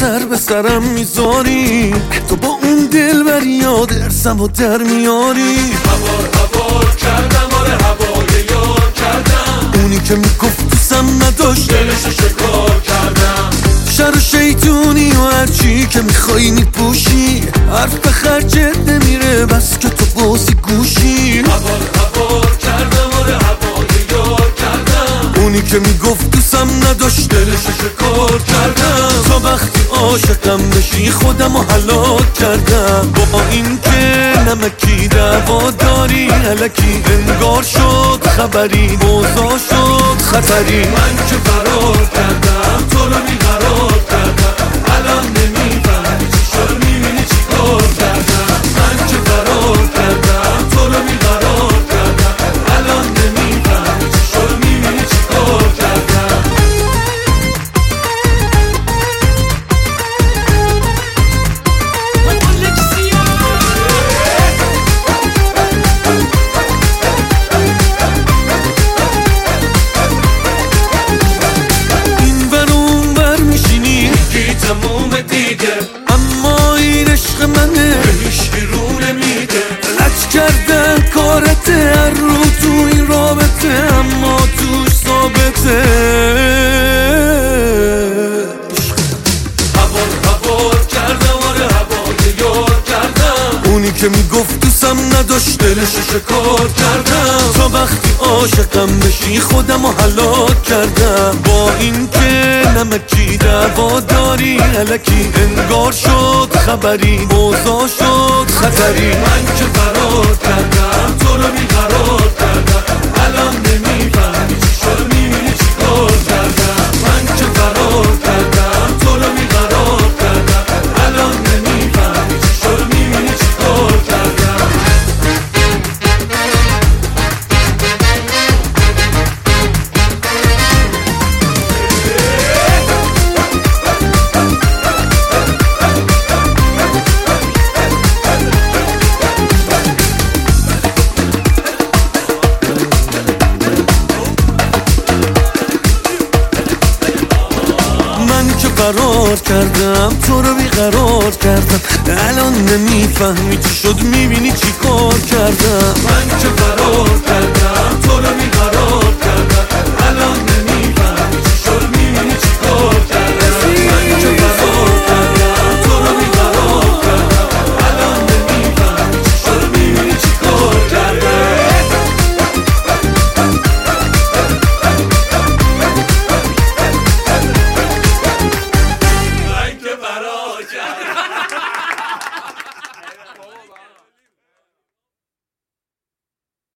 سر به سرم میذاری، تو با اون دل بر یاد ارسم و در میاری. هوار کردم، آره هوای یار کردم، اونی که میگفت دوستم نداشت دلشو شکار کردم. شر و شیطونی و هرچی که میخوایی میپوشی، حرف به خرجت نمیره بس که تو بازی گوشی. هوار کردم، آره هوای یار کردم، اونی که میگفت دوستم نداشت دلشو شکار کردم. تا وقتی عاشقم بشی خودم رو هلاک کردم. با این که نمکی دعوا داری الکی انگار شد خبری، موضوع شد خطری. من که فرار کردم تو رو بیقرار کردم، الان نمیفهمی چی شد، میبینی چی کار کردم. من که فرار کردم تو رو بیقرار کردم، الان نمیفهمی چی شد، میبینی چی کار کردم. این ور اون ور میشینی میگی تموم دیگه، اما این عشق منه به هیچکی رو نمیده. لج کردن کارته هر رو تو این رابطه، اما توش ثابته. هوار کردم، آره هوای یار کردم، اونی که میگفت دوستم نداشت دلشو شکار کردم. تا وقتی عاشقم بشی خودم رو هلاک کردم. با این که نمکی دعوا داری الکی انگار شد خبری، موضوع شد خطری. من که فرار کردم تو رو بیقرار کردم، الان نمیفهمی چی شد، میبینی چی کار کردم. من که فرار کردم تو رو بیقرار کردم، الان نمیفهمی چی شد، میبینی چی کار کردم. من که فرار کردم تو رو بیقرار کردم، الان نمیفهمی چی شد، میبینی چی کار کردم. من که فرار کردم تو رو بیقرار